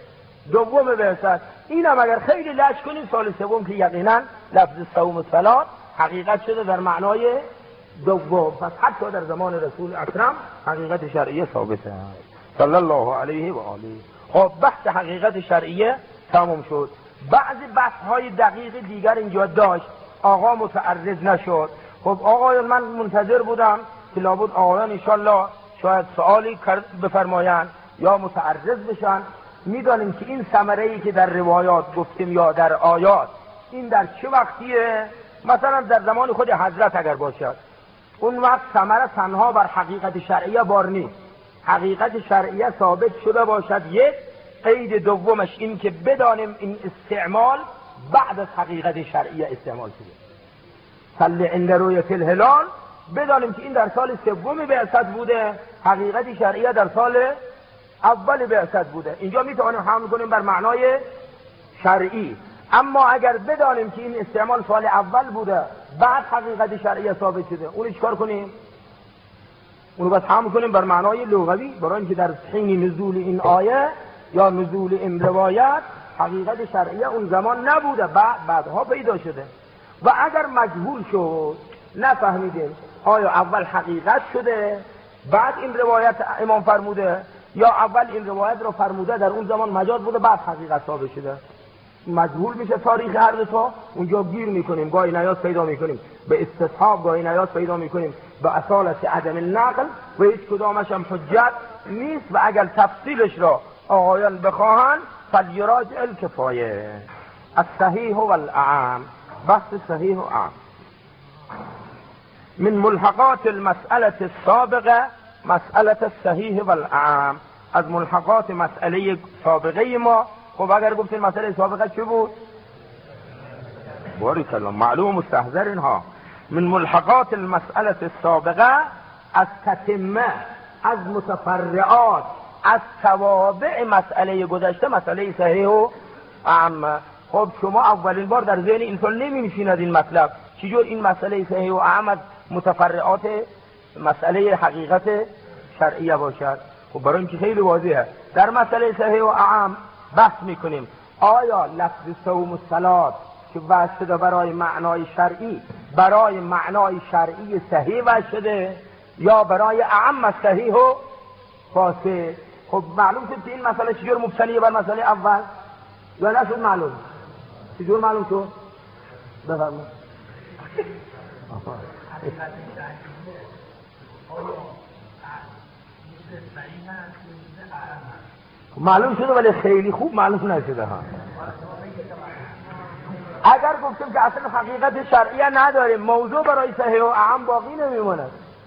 Speaker 2: دوم بعثت، اینم اگر خیلی لج کنیم سال سوم که یقینا لفظ صوم و صلات حقیقت شده در معنای دوم. پس حتی در زمان رسول اکرم حقیقت شرعیه ثابته صلی الله علیه و آله. خب بحث حقیقت شرعیه تمام شد. بعضی بحث های دقیق دیگر اینجا داشت، آقا متعرض نشد. خب آقایان من منتظر بودم که لابد آقایان انشالله شاید سوالی بفرمایند یا متعرض بشن. میدانیم که این ثمره‌ای که در روایات گفتیم یا در آیات این در چه وقتیه؟ مثلا در زمان خود حضرت اگر باشد اون وقت ثمره تنها بر حقیقت شرعیه بار نیست، حقیقت شرعیه ثابت شده باشد. یک قید دومش این که بدانیم این استعمال بعد از حقیقت شرعیه استعمال شده. صلی عند رؤیت الهلال بدانیم که این در سال سوم بعثت بوده، حقیقت شرعیه در سال اول بعثت بوده. اینجا میتوانیم حمل کنیم بر معنای شرعی. اما اگر بدانیم که این استعمال سال اول بوده بعد حقیقت شرعیه ثابت شده، اونو چیکار کنیم؟ اونو بس حمل کنیم بر معنای لغوی، برای اینکه در حین نزول این آیه یا نزول این روایت حقیقت شرعیه اون زمان نبوده، بعدها پیدا شده. و اگر مجهول شد نفهمیدیم آیا اول حقیقت شده بعد این روایت امام فرموده یا اول این روایت رو فرموده در اون زمان مجاز بوده بعد حقیقت ثابت شده. مجهول میشه تاریخ هر دو تا، اونجا گیر میکنیم، گاهی نیاز پیدا میکنیم به استصحاب، گاهی نیاز پیدا میکنیم به اصالت عدم النقل و هیچ کدامش هم حجت نیست و اگر تفصیلش را آقایان بخواهن فلیراجع الکفایه. الصحیح والاعم، بحث صحیح و اعم. من ملحقات المسألة السابقة مسألة الصحیح والاعم، از ملحقات مسئله سابقه ما. خب اگر گفتین مسئله سابقه چی بود؟ بارک الله، معلوم مستحضر اینها. من ملحقات المسألة السابقه، از تتمه، از متفرعات، از توابع مسئله گذشته مسئله صحیح و اعم. خب شما اولین بار در ذهن انسان نمی‌نشیند این مطلب، چجور این مسئله صحیح و اعم از متفرعات مسئله حقیقت شرعیه باشد؟ خب برای اینکه خیلی واضحه. در مسئله صحیح و اعم بحث میکنیم آیا لفظ صوم و صلات که وضع شده برای معنای شرعی، برای معنای شرعی صحیح وضع شده یا برای اعم صحیح و فاسد؟ خب معلوم شد که این مسئله چجور مبتنیه بر مسئله اول یا نشد؟ معلوم چجور معلوم شد؟ بفرمایید. معلوم شده ولی خیلی خوب معلوم نشده ها. اگر گفتیم که اصلا حقیقت شرعیه نداریم، موضوع برای صحیح و اعم باقی نمیمونه.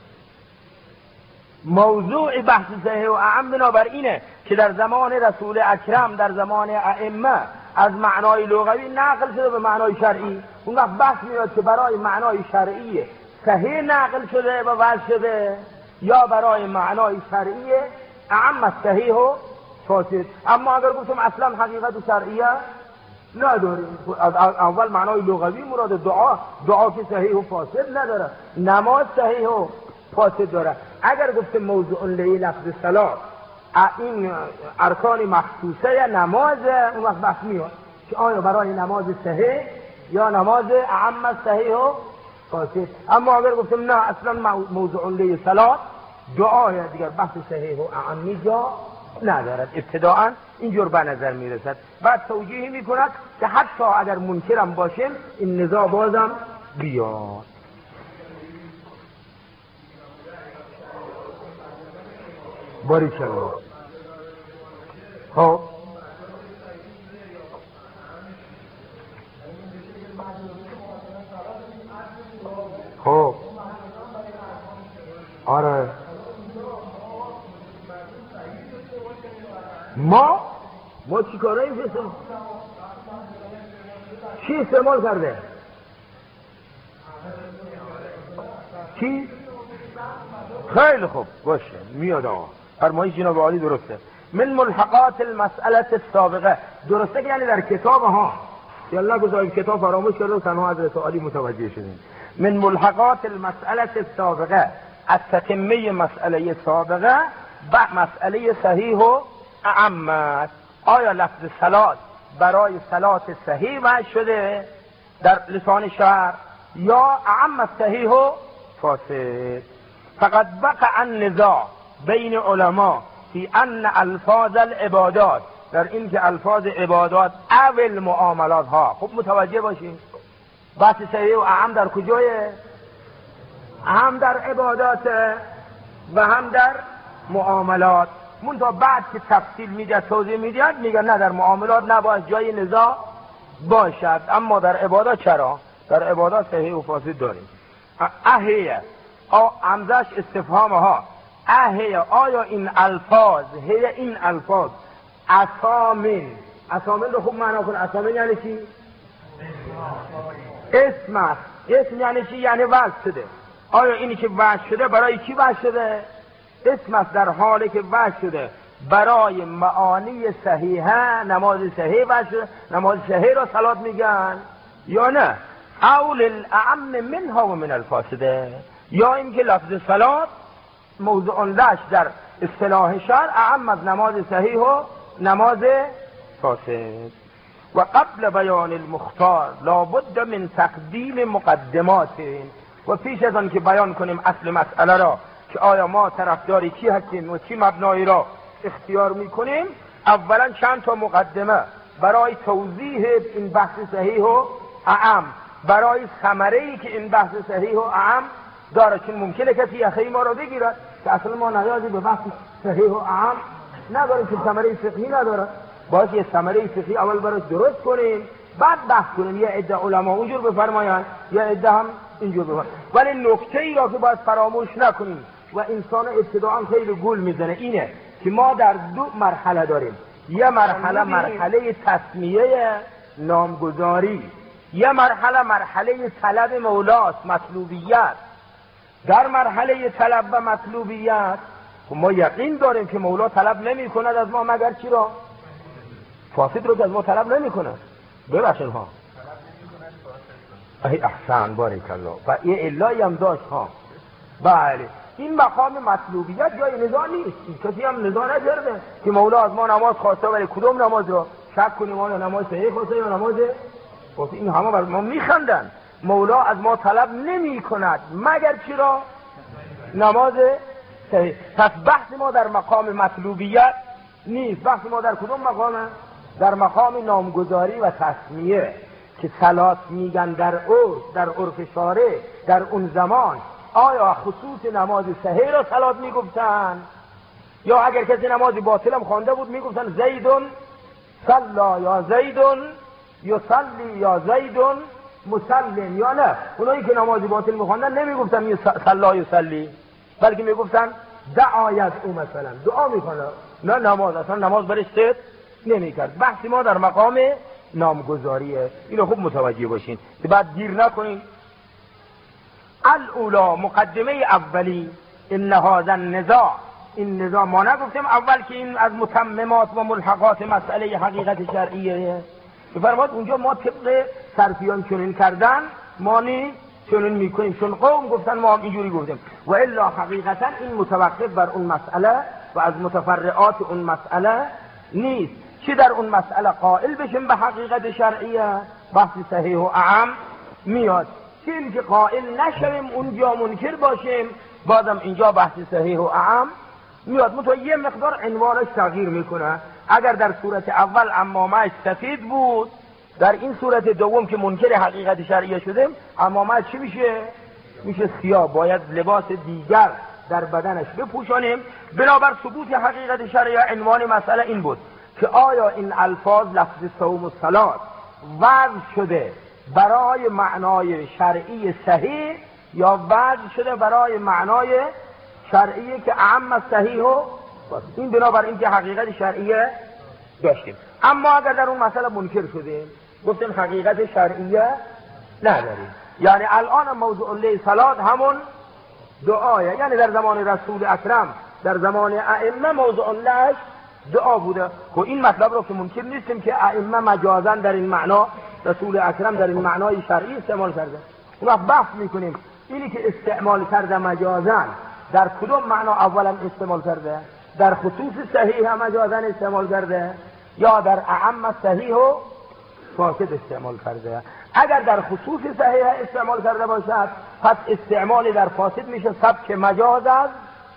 Speaker 2: موضوع بحث صحیح و اعم بنابراینه که در زمان رسول اکرم، در زمان ائمه از معنای لغوی نقل شده به معنای شرعی. اون وقت بحث میاد که برای معنای شرعی صحیح نقل شده و وضع شده یا برای معنای شرعی اعم صحیح و فاسد. اما اگر گفتم اصلا حقیقت شرعیه نداریم، اول معنای لغوی مراد دعا که صحیح و فاسد نداره، نماز صحیح و فاسد داره. اگر گفتم موضوع لی لفظ صلات این ارکان مخصوصه نمازه، اون وقت بحث میاد که آیا برای نماز صحیح یا نماز اعم صحیح و فاسد. اما اگر گفتم نه اصلا موضوع لی صلات دعای دیگر بحث صحیح و اعمی جا ندارد. ابتداعا اینجور به نظر میرسد، بعد توجیه میکند که حتی اگر منکرم باشیم این نزاع بازم بیاد. باریک الله. خب خب آره ما چی کاره این فیسم؟ چی استعمال کرده؟ چی؟ خیلی خوب باشه میاد آقا، فرمایش جناب عالی درسته. من ملحقات المسئله السابقه، درسته که یعنی در کتاب ها یالله گذاریم کتاب فراموش کرده و تنها حضرت عالی متوجه شدیم. من ملحقات المسئله السابقه، از تتمه مسئله سابقه و مسئله صحیح و اعم. آیا لفظ صلات برای صلات صحیح وضع شده در لسان شرع یا اعم صحیح و فاسد؟ فقط وقع النزاع بین علما فی ان الفاظ العبادات، در این که الفاظ عبادات او المعاملات ها. خب متوجه باشین بحث صحیح و اعم در کجای؟ هم در عبادات و هم در معاملات. منتها بعد که تفصیل میده توضیح میده میگه نه در معاملات نباید جای نزاع باشد، اما در عبادات چرا؟ در عبادات صحیح و فاسد داریم. اهیه او همزش استفهام ها، اهیه آیا این الفاظ، هی این الفاظ اسامین رو خوب معنا کن. اسامین یعنی چی؟ اسم است. اسم یعنی چی؟ یعنی وضع شده. آیا اینی که وضع شده برای کی وضع شده؟ اسم است در حالی که وضع شده برای معانی صحیحه، نماز صحیح وضع شده، نماز صحیح را صلات میگن یا نه؟ اول الاعم منها و من الفاسده، یا اینکه لفظ صلات موضوع لش در اصطلاح شرع اعم از نماز صحیح و نماز فاسد. و قبل بیان المختار لابد من تقدیم مقدمات. و پیش از آن که بیان کنیم اصل مسئله را که آیا ما طرفداری چی هستیم و چی مبنایی را اختیار میکنیم اولا چند تا مقدمه برای توضیح این بحث صحیح و اعم، برای ثمره‌ای که این بحث صحیح و اعم داره. چون ممکنه کسی یخه ما را بگیرد که اصلا ما نیازی به بحث صحیح و اعم نداریم که ثمره فقهی نداره. باید یه ثمره فقهی اول براش درست کنیم بعد بحث کنیم. یه عده علما اونجور بفرمایند یه عده هم اینجور بفرمایند. ولی نکته ای را که باید فراموش نکنیم و انسان ابتداعا خیلی گول میزنه اینه که ما در دو مرحله داریم. یه مرحله مرحله تسمیه نامگذاری، یه مرحله مرحله طلب مولاست، مطلوبیت. در مرحله طلب و مطلوبیت ما یقین داریم که مولا طلب نمی کند از ما مگر چی را؟ فاسد رو که از ما طلب نمی کند. ببخشید ها احسن بارک الله و یه علایی هم داشت ها. بله این مقام مطلوبیت جای نزاع نیست، کسی هم نزاع نکرده که مولا از ما نماز خواسته ولی کدوم نماز را شک کنیم آیا نماز صحیح خواسته یا نماز خواسته. این همه بر ما میخندن. مولا از ما طلب نمی کند مگر چی را؟ نماز صحیح. پس بحث ما در مقام مطلوبیت نیست. بحث ما در کدوم مقامه؟ در مقام نامگذاری و تسمیه که صلات میگن در عرف شارع در اون زمان آیا خصوص نماز صحیح را صلات میگفتن یا اگر کسی نماز باطل هم خوانده بود میگفتن زیدون صلا یا زیدون یصلی یا زیدون مسلم یا نه؟ اونایی که نماز باطل میخواندن نمیگفتن صلا یصلی بلکه میگفتن دعایت او مثلا دعا میکنه، نه نماز اصلا نماز برش صحت نمیکرد. بحث ما در مقام نامگذاریه. اینو خوب متوجه باشین که بعد گیر نکنین. الاولا مقدمه اولی ان هذا النزاع، این نزاع ما نگفتیم اول که این از متممات و ملحقات مسئله حقیقت شرعیه. بفرماد اونجا ما طبق صرفیان چنین کردن ما نیست چنین میکنیم، چون قوم گفتن ما هم اینجوری گفتیم. و الا حقیقتا این متوقف بر اون مسئله و از متفرعات اون مسئله نیست. چی در اون مسئله قائل بشیم به حقیقت شرعیه بحث صحیح و اعم میاد، چی این که قائل نشویم اونجا منکر باشیم بازم اینجا بحث صحیح و اعم میاد. منتها یه مقدار عنوانش تغییر میکنه. اگر در صورت اول عمامه سفید بود، در این صورت دوم که منکر حقیقت شرعیه شدیم عمامه چی میشه سیاه. باید لباس دیگر در بدنش بپوشانیم. بنابر ثبوت حقیقت شرعیه عنوان مسئله این بود که آیا این الفاظ لفظ صوم و صلات وضع شده برای معنای شرعی صحیح یا وضع شده برای معنای شرعی که اعم صحیح و این بنابر این که حقیقت شرعیه داشتیم. اما اگر در اون مسئله منکر شدیم گفتیم حقیقت شرعیه نداریم، یعنی الان موضوع صلات همون دعایه، یعنی در زمان رسول اکرم در زمان ائمه موضوع لش دعا بوده. و این مطلب رو که منکر نیستیم که ائمه مجازن در این معنا رسول اکرم در این معنای شرعی استعمال کرده. اون وقت بحث میکنیم اینی که استعمال کرده مجازن در کدوم معنا اولا استعمال کرده؟ در خصوص صحیح مجازن استعمال کرده یا در اعم صحیح و فاسد استعمال کرده؟ اگر در خصوص صحیح استعمال کرده باشد پس استعمال در فاسد میشه سبک مجاز از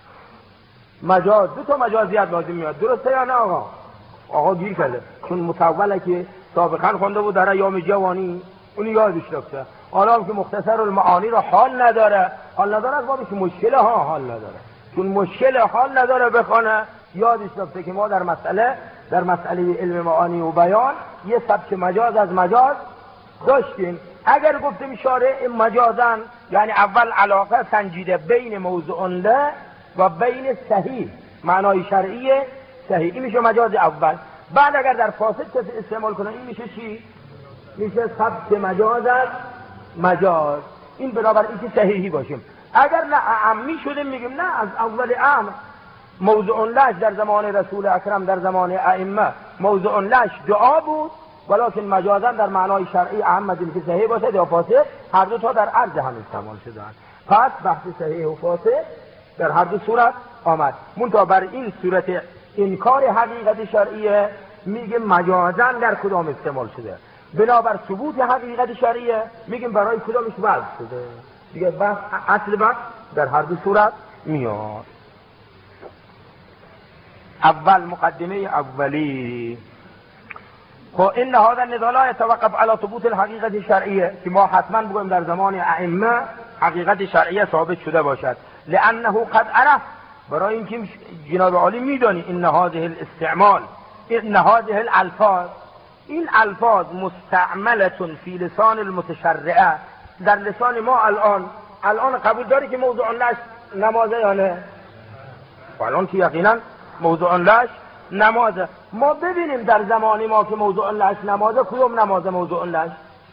Speaker 2: مجاز. دو تا مجازیت لازم میاد، درسته یا نه آقا گیر کرده. چون متوله که سابقا خونده بود در ایام جوانی اون یادش رفته، حالا که مختصر المعانی رو حال نداره از بابش مشکل حال نداره، چون مشکل حال نداره بخونه یادش رفته که ما در مسئله علم معانی و بیان یه سبک مجاز از مجاز داشتیم. اگر گفتیم شارع مجازن یعنی اول علاقه سنجیده بین موضوع له و بین صحیح معنای شرعی صحیح، این میشه مجاز اول. بعد اگر در فاسد کسی استعمال کنه این میشه چی؟ میشه سبک مجاز از مجاز. این بنابر این که صحیحی باشیم. اگر نه اعمی شده میگیم نه از اول امر موضوع لش در زمان رسول اکرم در زمان ائمه موضوع لش دعا بود ولکن مجازن در معنای شرعی اعم از این که صحیح باشه یا فاسد هر دو تا در عرض هم استعمال شدن. پس بحث صحیح و فاسد در هر دو صورت آمد. منتها بر این صورت انکار حقیقت شرعیه میگه مجازن در کدام استعمال شده، بنابر ثبوت حقیقت شرعیه میگیم برای کدامش وضع شده. دیگه بحث اصل بحث در هر دو صورت میاد. اول مقدمه اولی. خب این هذا النداء لا يتوقف على ثبوت الحقیقت شرعیه که ما حتما بگویم در زمان ائمه حقیقت شرعیه ثابت شده باشد، لانه قد عرف، برای اینکه جناب عالی میدانی ان هذه الاستعمال، ان هذه الالفاظ، این الفاظ مستعمله فی لسان المتشرعه، در لسان ما الان قبول داری که موضوع لش نمازه یا نه؟ الان که یقینا موضوع لش نمازه. ما ببینیم در زمان ما که موضوع لش نمازه، کدوم نمازه موضوع لش؟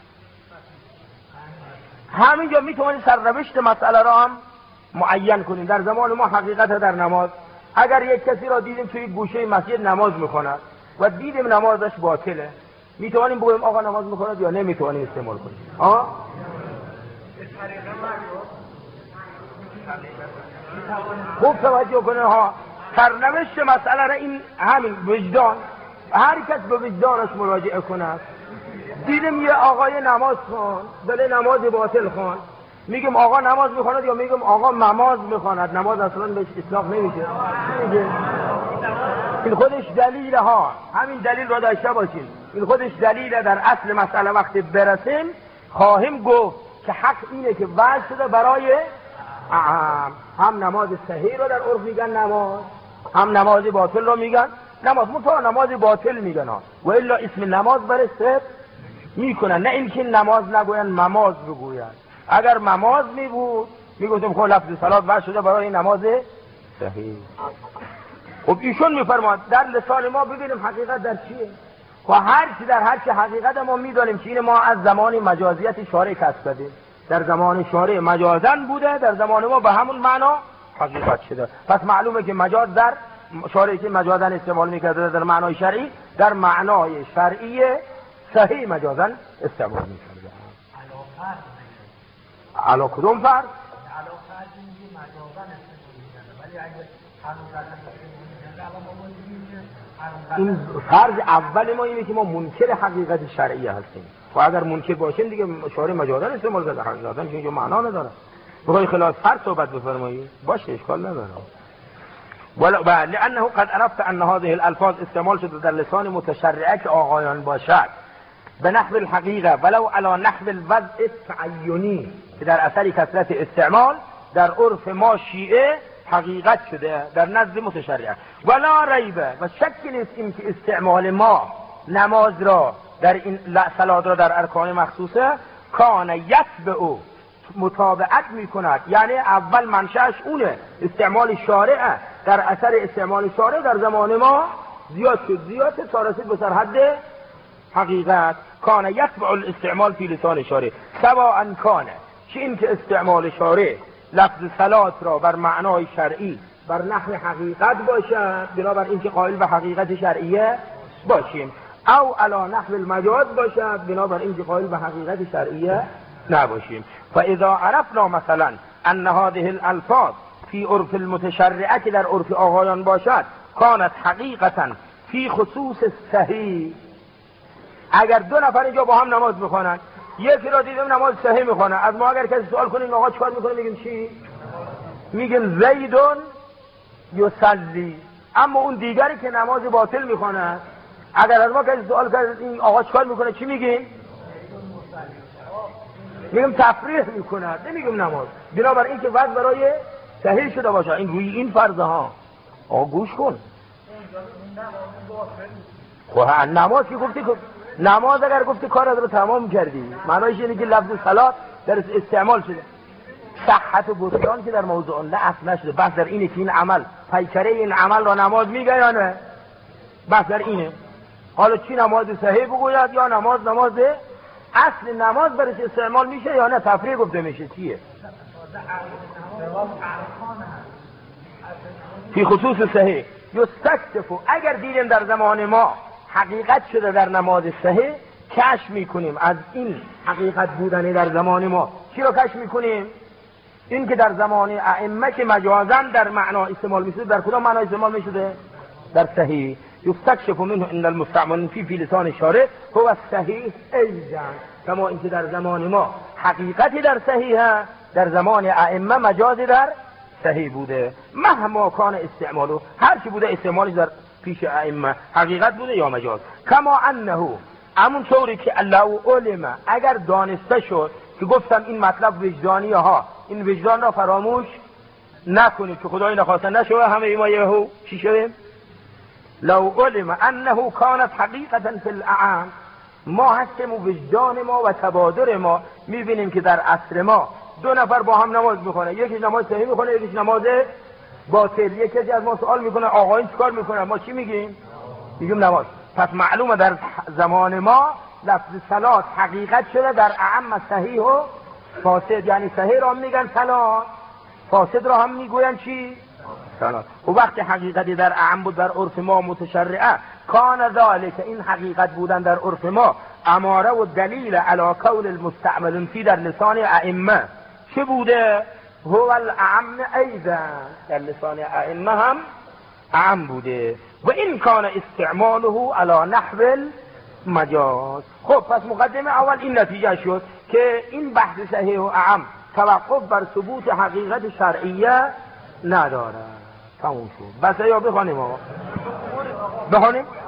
Speaker 2: همینجا میتونیم سرنوشت مسئله را هم معین کنیم. در زمان ما حقیقت در نماز، اگر یک کسی را دیدیم توی گوشه مسجد نماز میکنه و دیدیم نمازش باطله، میتونیم بگویم آقا نماز میکنه یا نمیتونیم استعمال کنیم؟ خوب توجه کنه ها، سرنوشت مسئله را این همین وجدان، هر کس به وجدانش مراجعه کنه. دیدیم یه آقای نماز خون، بله نماز باطل خون، میگیم آقا نماز میخواند یا میگیم آقا مماز میخواند؟ نماز اصلا بهش اطلاق نمیشه. این خودش دلیله ها، همین دلیل رو داشته باشین، این خودش دلیله. در اصل مسئله وقتی برسیم خواهیم گفت که حق اینه که وضع شده برای هم نماز صحیح رو در عرف میگن نماز، هم نماز باطل رو میگن نماز. منتها نماز باطل میگن ها، و الا اسم نماز برش ثبت میکنن، نه اینکه نماز نگوین مماز بگوین. اگر مماز میبود میگفتم خب لفظ صلات وضع شده برای نماز صحیح. خب ایشون میفرماد در لسان ما ببینیم حقیقت در چیه. و هر چی در هر چی حقیقت ما میدانیم که این ما از زمان مجازیت شارع کسب کردیم، در زمان شارع مجازن بوده، در زمان ما به همون معنا حقیقت شده. پس معلومه که مجاز در شارعی که مجازن استعمال میکرده در معنای شرعی، در معنای شرعی صحیح مجازن استعمال میکرده. علا کدوم فرض؟ این فرض اول ما اینه که ما منکر حقیقت شرعی هستیم. و اگر منکر باشیم دیگه شارع مجازن استعمال کرده، حقیقتا چون معنا نداره. بخوای خلاص فرض صحبت بفرمایید باشه اشکال نداره. ولا لانه قد عرفت ان هذه الالفاظ استعمال شده در لسان متشرعه که آقایان باشد به نحو الحقیقه ولو علی نحو الوضع التعینی، که در اثر کثرت استعمال در عرف ما شیعه حقیقت شده در نزد متشرعه. ولا ریبه، و شکی نیست این که استعمال ما نماز را در این صلات را در ارکان مخصوصه کان یتبع متابعت میکند، یعنی اول منشأش اونه، استعمال شارعه، در اثر استعمال شارع در زمان ما زیاد شد، زیاد تا رسید به سرحد حقیقت. کان یتبع الاستعمال فی لسان شارع سواء کانه، چه این که استعمال شارع لفظ صلات را بر معنای شرعی بر نحو حقیقت باشد، بنابر اینکه قائل به حقیقت شرعیه باشیم، او علی نحو المجاز باشد، بنابر اینکه قائل به حقیقت شرعیه نباشیم. فاذا عرفنا مثلا ان هذه الالفاظ فی عرف المتشرعه، که در عرف آقایان باشد، کانت حقیقتا فی خصوص صحیح. اگر دو نفر اینجا با هم نماز میخوانند، یکی را دیدیم نماز صحیح میخونه، از ما اگر کسی سوال کنیم آقا چیکار میکنه، میگیم چی؟ میگیم زیدون یصلی. اما اون دیگری که نماز باطل میخونه، اگر از ما کسی سوال کرد این آقا چیکار میکنه، چی میگیم؟ میگیم تفریح میکنه، نمیگیم نماز. بنابراین این که وقت برای صحیح شده باشه، این روی این فرض ها. آقا گوش کن. خب نماز که گفتی، نماز اگر گفتی کارت رو تمام کردی، معنایش اینه که لفظ صلات در استعمال شده. صحت و بطلان که در موضوع اصل نشده. بحث در اینه که این عمل، پیکره این عمل را نماز میگه یا نه؟ بحث در اینه. حالا چی نماز صحیح بگوید یا نماز اصل نماز برش استعمال میشه یا نه تفریق گفته میشه، چیه؟ فی خصوص صحیح یستکشف. اگر دیدیم در زمان ما حقیقت شده در نماز صحیح، کشف میکنیم از این حقیقت بودن در زمان ما. چی رو کشف میکنیم؟ این که در زمان ائمه که مجازن در معنا استعمال میشده، در کدام معنا استعمال میشده؟ در صحیح. یستکشف منه ان المستعمل فی لسان الشارع هو الصحیح ایضا، کما اینکه در زمان ما حقیقتی در صحیحه، در زمان ائمه مجازی در صحیح بوده، مهما کان استعمالو، هر چی بوده استعمالش در پیش ائمه حقیقت بوده یا مجاز. کما انه، همون طوری که الله علم، اگر دانسته شد که گفتم این مطلب وجدانی ها، این وجدان را فراموش نکنید که خدای نخواسته نشوه همه ما یهو چی شدیم. لو علم انه کانت حقیقتا فی الاعم، ما هستیم و وجدان ما و تبادر ما میبینیم که در عصر ما دو نفر با هم نماز میخونه، یکیش نماز صحیح میخونه یکیش نماز باطل. یکی از ما سوال میکنه آقا این چیکار میکنه؟ ما چی میگیم؟ میگیم نماز. پس معلومه در زمان ما لفظ صلات حقیقت شده در اعم صحیح و فاسد، یعنی صحیح را هم میگن صلات، فاسد را هم میگوین چی؟ صلات. و وقتی حقیقتی در اعم بود در عرف ما متشرعه، کان ذالک، این حقیقت بودن در عرف ما اماره و دلیل علی قول المستعمل فی در لسان ائمه چه بوده؟ هو الاعم ایضا، در لسان ائمه هم اعم بوده. و این کان استعماله علی نحو المجاز. خب پس مقدمه اول این نتیجه شد که این بحث صحیح و اعم توقف بر ثبوت حقیقت شرعیه نداره. تموم شد. بس یا بخوانیم آقا؟ بخوانیم؟